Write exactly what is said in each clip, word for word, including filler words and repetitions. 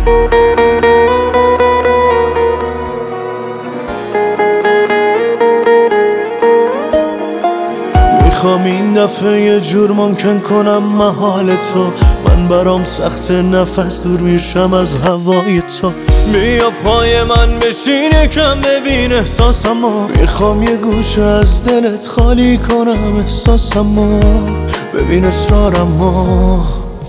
میخوام این دفعه یه جور ممکن کنم محال تو، من برام سخت نفس دور میشم از هوای تو. بیا پای من بشین یکم ببین احساسمو، میخوام یه گوشه از دلت خالی کنم احساسمو، ببین اصرارمو.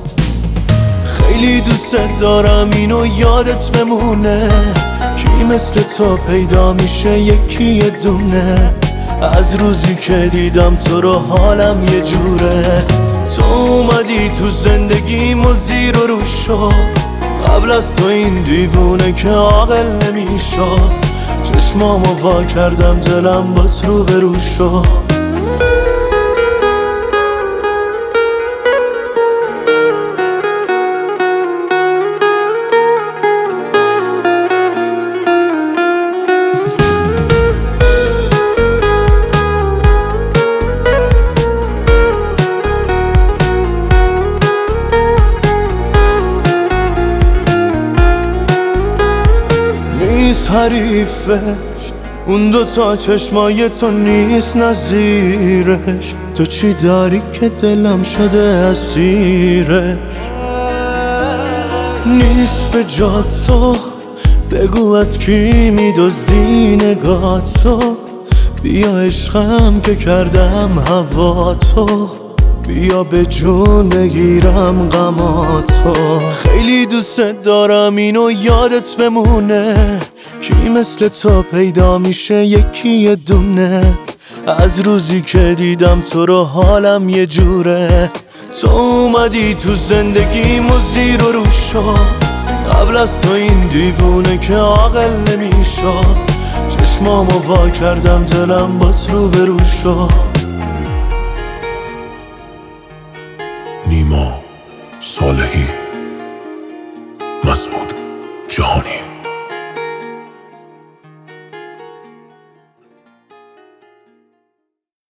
خیلی دوست دارم اینو یادت بمونه، کی مثل تو پیدا میشه یکی یه دونه. از روزی که دیدم تو رو حالم یه جوره، تو اومدی تو زندگیم و زیر و رو شد. قبل از تو این دیوونه که عاقل نمیشد، چشمامو وا کردم دلم با تو رو به رو شد. نیست حریفش اون دوتا چشمای تو، نیست نظیرش. تو چی داری که دلم شده اسیرش؟ نیست به جا تو، بگو از کی میدزدی نگاه تو. بیا عشقم که کردم هوا تو، بیا به جون بگیرم غماتو. خیلی دوست دارم اینو یادت بمونه، کی مثل تو پیدا میشه یکی یه دونه. از روزی که دیدم تو رو حالم یه جوره، تو اومدی تو زندگیم و زیر و رو شد. قبل از تو این دیوونه که عاقل نمیشد، چشمامو وا کردم دلم با تو رو به رو شد. نیما صالحی، مسعود جهانی.